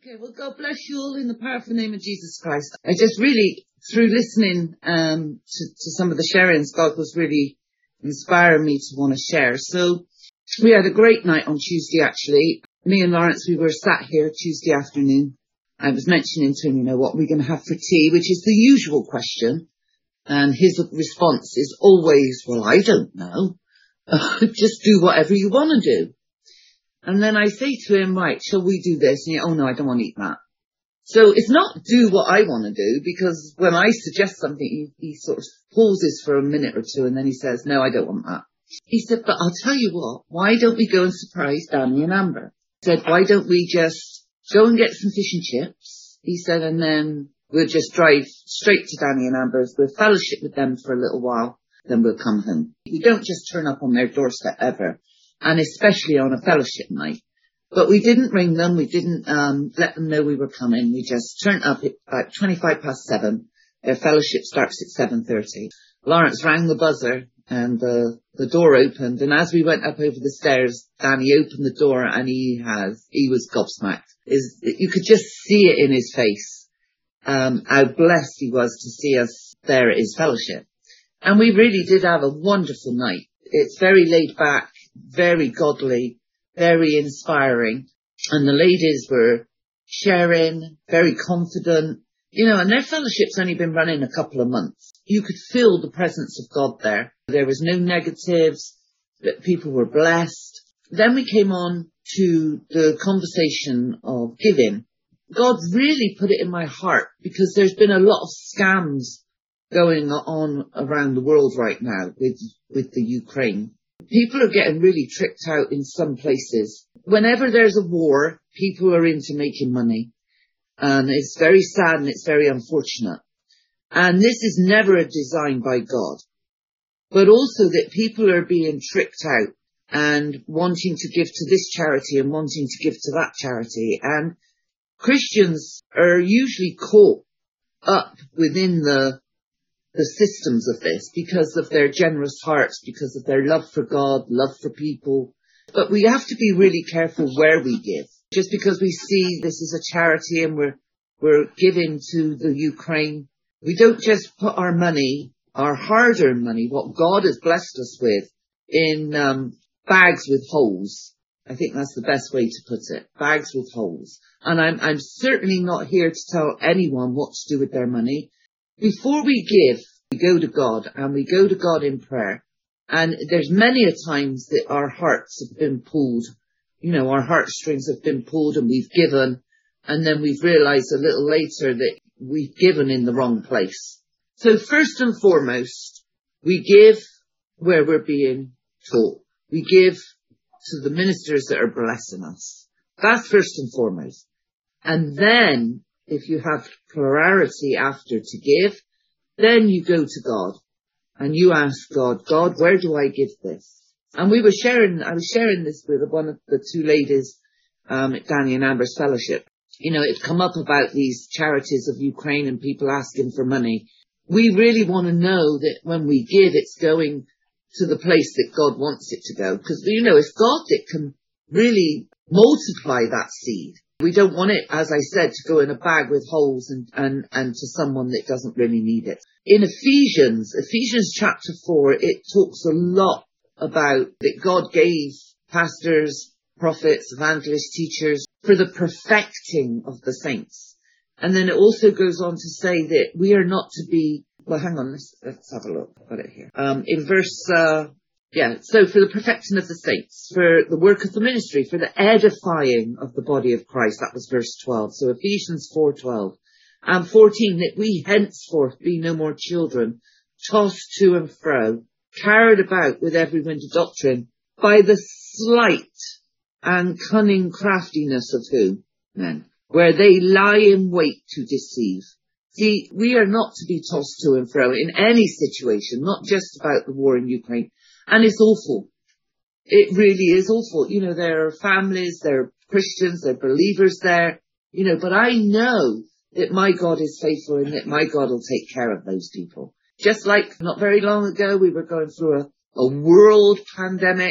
Okay, well, God bless you all in the powerful name of Jesus Christ. I just really, through listening to some of the sharings, God was really inspiring me to want to share. So we had a great night on Tuesday, actually. Me and Lawrence, we were sat here Tuesday afternoon. I was mentioning to him, what are we going to have for tea, which is the usual question. And his response is always, well, I don't know. Just do whatever you want to do. And then I say to him, right, shall we do this? And oh no, I don't want to eat that. So it's not do what I want to do, because when I suggest something, he sort of pauses for a minute or two and then he says, no, I don't want that. He said, but I'll tell you what, why don't we go and surprise Danny and Amber? He said, why don't we just go and get some fish and chips? He said, and then we'll just drive straight to Danny and Amber's. We'll fellowship with them for a little while, then we'll come home. We don't just turn up on their doorstep ever. And especially on a fellowship night. But we didn't ring them, we didn't let them know we were coming, we just turned up at about 7:25. Their fellowship starts at 7:30. Lawrence rang the buzzer and the door opened, and as we went up over the stairs, Danny opened the door and he was gobsmacked. You could just see it in his face, how blessed he was to see us there at his fellowship. And we really did have a wonderful night. It's very laid back, very godly, very inspiring. And the ladies were sharing, very confident, and their fellowship's only been running a couple of months. You could feel the presence of God there. There was no negatives, but people were blessed. Then we came on to the conversation of giving. God really put it in my heart, because there's been a lot of scams going on around the world right now with the Ukraine. People are getting really tricked out in some places. Whenever there's a war, people are into making money. And it's very sad and it's very unfortunate. And this is never a design by God. But also that people are being tricked out and wanting to give to this charity and wanting to give to that charity. And Christians are usually caught up within the systems of this because of their generous hearts, because of their love for God, love for people. But we have to be really careful where we give. Just because we see this is a charity and we're giving to the Ukraine, we don't just put our money, our hard-earned money, what God has blessed us with, in bags with holes. I think that's the best way to put it. Bags with holes. And I'm certainly not here to tell anyone what to do with their money. Before we give, we go to God, and we go to God in prayer. And there's many a times that our hearts have been pulled, our heartstrings have been pulled and we've given, and then we've realized a little later that we've given in the wrong place. So first and foremost, we give where we're being taught. We give to the ministers that are blessing us. That's first and foremost. And then, if you have plurality after to give, then you go to God and you ask God, where do I give this? And I was sharing this with one of the two ladies at Danny and Amber's fellowship. It'd come up about these charities of Ukraine and people asking for money. We really want to know that when we give, it's going to the place that God wants it to go. Because, it's God that can really multiply that seed. We don't want it, as I said, to go in a bag with holes and to someone that doesn't really need it. In Ephesians chapter 4, it talks a lot about that God gave pastors, prophets, evangelists, teachers for the perfecting of the saints. And then it also goes on to say that we are not to be, well, hang on, let's have a look. I've got it here. In verse, so for the perfecting of the saints, for the work of the ministry, for the edifying of the body of Christ. That was verse 12. So Ephesians 4:12. And 14, that we henceforth be no more children, tossed to and fro, carried about with every wind of doctrine, by the sleight and cunning craftiness of who? Men. Where they lie in wait to deceive. See, we are not to be tossed to and fro in any situation, not just about the war in Ukraine. And it's awful. It really is awful. There are families, there are Christians, there are believers there, but I know that my God is faithful and that my God will take care of those people. Just like not very long ago, we were going through a world pandemic.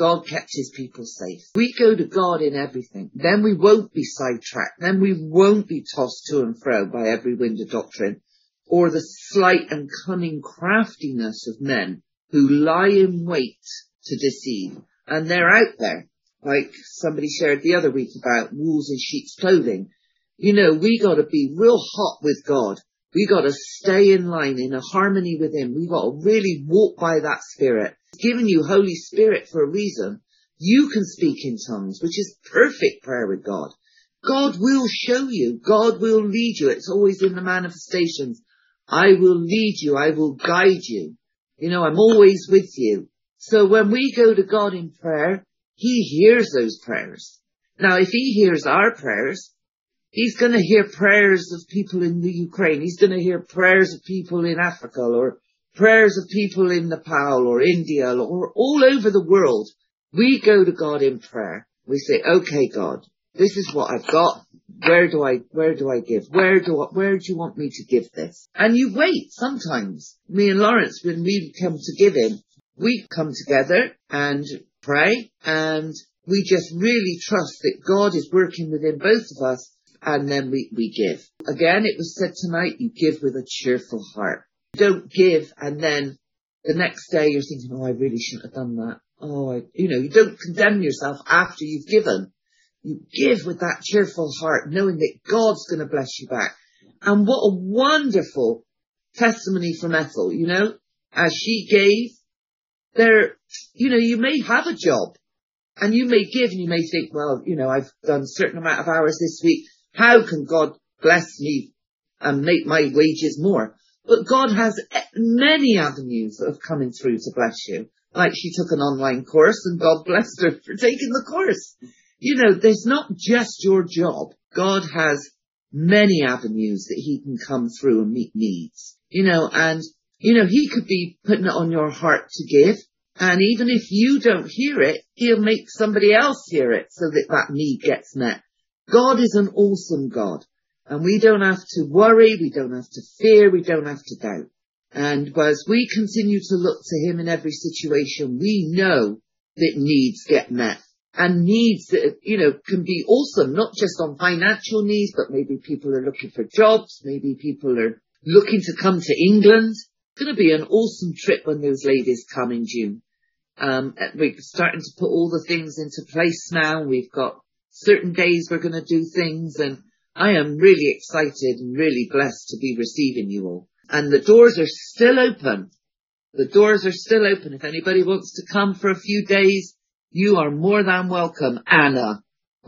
God kept his people safe. We go to God in everything. Then we won't be sidetracked. Then we won't be tossed to and fro by every wind of doctrine or the sleight and cunning craftiness of men who lie in wait to deceive. And they're out there, like somebody shared the other week about wolves in sheep's clothing. You know, we got to be real hot with God. We got to stay in line, in a harmony with him. We got to really walk by that Spirit. He's given you Holy Spirit for a reason. You can speak in tongues, which is perfect prayer with God. God will show you. God will lead you. It's always in the manifestations. I will lead you. I will guide you. You know, I'm always with you. So when we go to God in prayer, he hears those prayers. Now, if he hears our prayers, he's going to hear prayers of people in the Ukraine. He's going to hear prayers of people in Africa, or prayers of people in Nepal or India or all over the world. We go to God in prayer. We say, okay, God, this is what I've got. Where do I give? Where do you want me to give this? And you wait sometimes. Me and Lawrence, when we come to give him, we come together and pray, and we just really trust that God is working within both of us, and then we give. Again, it was said tonight, you give with a cheerful heart. Don't give and then the next day you're thinking, oh, I really shouldn't have done that. You don't condemn yourself after you've given. You give with that cheerful heart, knowing that God's going to bless you back. And what a wonderful testimony from Ethel, as she gave there, you may have a job and you may give and you may think, well, I've done a certain amount of hours this week. How can God bless me and make my wages more? But God has many avenues of coming through to bless you. Like she took an online course and God blessed her for taking the course. There's not just your job. God has many avenues that he can come through and meet needs. He could be putting it on your heart to give. And even if you don't hear it, he'll make somebody else hear it so that need gets met. God is an awesome God. And we don't have to worry, we don't have to fear, we don't have to doubt. And as we continue to look to him in every situation, we know that needs get met. And needs that, can be awesome, not just on financial needs, but maybe people are looking for jobs, maybe people are looking to come to England. It's going to be an awesome trip when those ladies come in June. We're starting to put all the things into place now. We've got certain days we're going to do things, and I am really excited and really blessed to be receiving you all. And the doors are still open. The doors are still open. If anybody wants to come for a few days, you are more than welcome, Anna.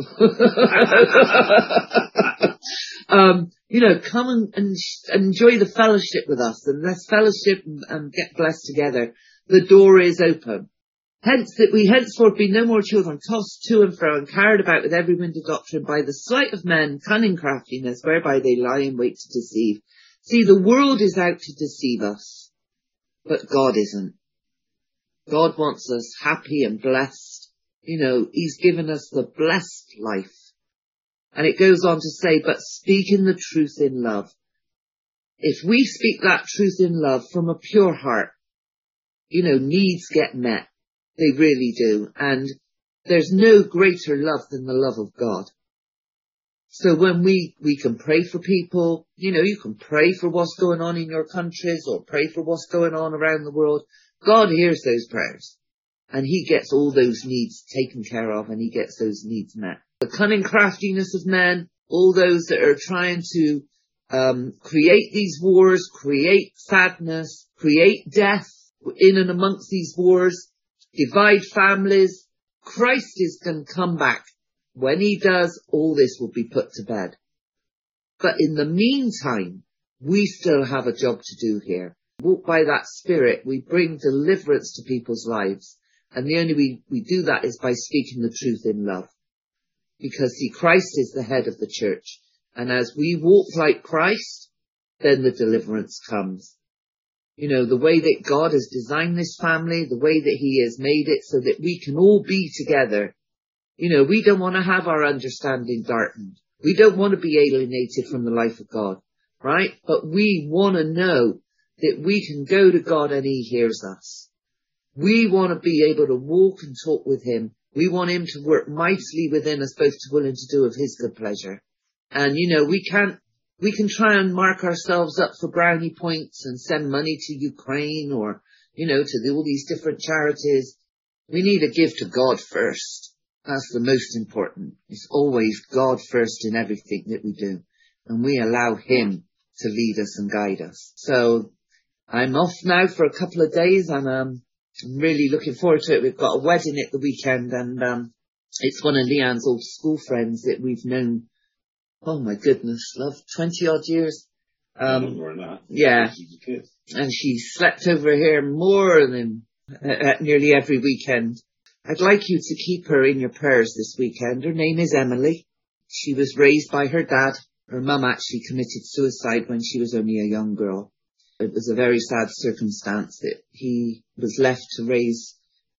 Come and enjoy the fellowship with us, and let's fellowship and get blessed together. The door is open. Hence that we henceforth be no more children, tossed to and fro and carried about with every wind of doctrine by the sleight of men, cunning craftiness, whereby they lie in wait to deceive. See, the world is out to deceive us, but God isn't. God wants us happy and blessed. He's given us the blessed life. And it goes on to say, but speaking the truth in love. If we speak that truth in love from a pure heart, needs get met. They really do. And there's no greater love than the love of God. So when we can pray for people, you can pray for what's going on in your countries or pray for what's going on around the world. God hears those prayers and he gets all those needs taken care of and he gets those needs met. The cunning craftiness of men, all those that are trying to create these wars, create sadness, create death in and amongst these wars, divide families. Christ is going to come back. When he does, all this will be put to bed. But in the meantime, we still have a job to do here. Walk by that Spirit. We bring deliverance to people's lives. And the only way we do that is by speaking the truth in love. Because see, Christ is the head of the church. And as we walk like Christ, then the deliverance comes. The way that God has designed this family, the way that he has made it so that we can all be together. We don't want to have our understanding darkened. We don't want to be alienated from the life of God, right? But we want to know that we can go to God and he hears us. We want to be able to walk and talk with him. We want him to work mightily within us, both to will and to do of his good pleasure. And, we can try and mark ourselves up for brownie points and send money to Ukraine or, to all these different charities. We need to give to God first. That's the most important. It's always God first in everything that we do. And we allow him to lead us and guide us. So I'm off now for a couple of days, and I'm really looking forward to it. We've got a wedding at the weekend, and it's one of Leanne's old school friends that we've known, oh my goodness, love, 20 odd years. Yeah. And she slept over here more than nearly every weekend. I'd like you to keep her in your prayers this weekend. Her name is Emily. She was raised by her dad. Her mum actually committed suicide when she was only a young girl. It was a very sad circumstance that he was left to raise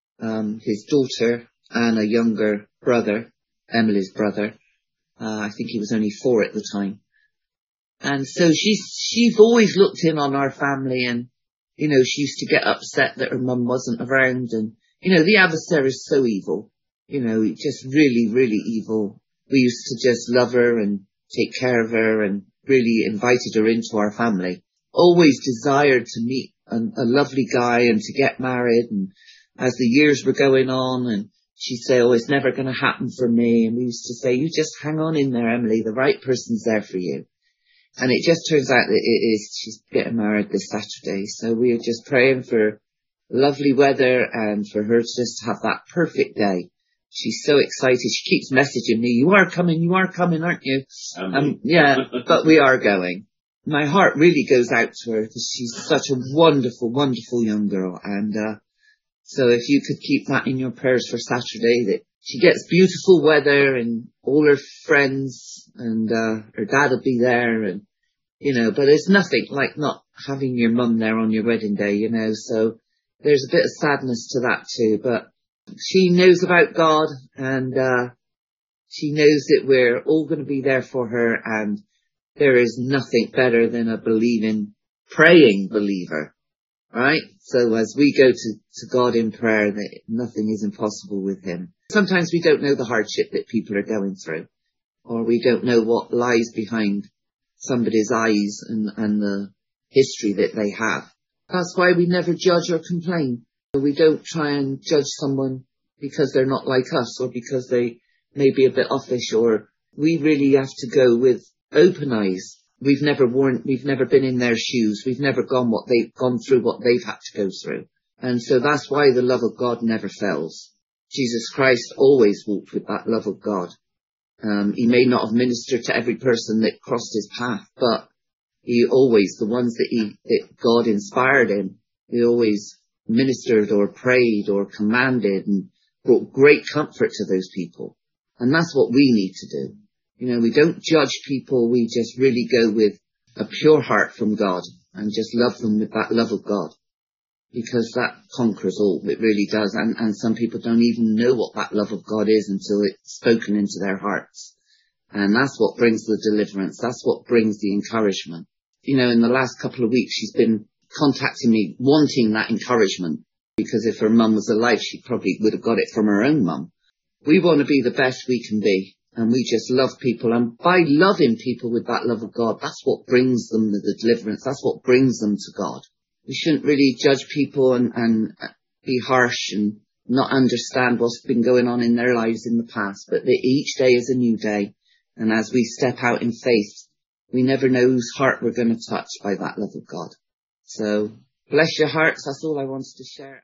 his daughter and a younger brother, Emily's brother. I think he was only 4 at the time. And so she's always looked in on our family, and, she used to get upset that her mum wasn't around. And, the adversary is so evil, just really, really evil. We used to just love her and take care of her and really invited her into our family. Always desired to meet a lovely guy and to get married. And as the years were going on, and she'd say, oh, it's never going to happen for me. And we used to say, you just hang on in there, Emily. The right person's there for you. And it just turns out that it is. She's getting married this Saturday. So we are just praying for lovely weather and for her to just have that perfect day. She's so excited. She keeps messaging me, you are coming, aren't you? Yeah, but we are going. My heart really goes out to her because she's such a wonderful, wonderful young girl. And so if you could keep that in your prayers for Saturday, that she gets beautiful weather and all her friends and her dad will be there, and but it's nothing like not having your mum there on your wedding day, so there's a bit of sadness to that too. But she knows about God, and she knows that we're all going to be there for her, and there is nothing better than a believing, praying believer, right? So as we go to God in prayer, that nothing is impossible with him. Sometimes we don't know the hardship that people are going through, or we don't know what lies behind somebody's eyes and the history that they have. That's why we never judge or complain. We don't try and judge someone because they're not like us, or because they may be a bit offish, or we really have to go with open eyes. We've never been in their shoes. We've never gone through what they've had to go through. And so that's why the love of God never fails. Jesus Christ always walked with that love of God. He may not have ministered to every person that crossed his path, but he always, the ones that God inspired him, he always ministered or prayed or commanded and brought great comfort to those people. And that's what we need to do. We don't judge people. We just really go with a pure heart from God and just love them with that love of God, because that conquers all. It really does. And some people don't even know what that love of God is until it's spoken into their hearts. And that's what brings the deliverance. That's what brings the encouragement. In the last couple of weeks, she's been contacting me wanting that encouragement, because if her mum was alive, she probably would have got it from her own mum. We want to be the best we can be, and we just love people. And by loving people with that love of God, that's what brings them the deliverance. That's what brings them to God. We shouldn't really judge people and be harsh and not understand what's been going on in their lives in the past, but that each day is a new day. And as we step out in faith, we never know whose heart we're going to touch by that love of God. So bless your hearts. That's all I wanted to share.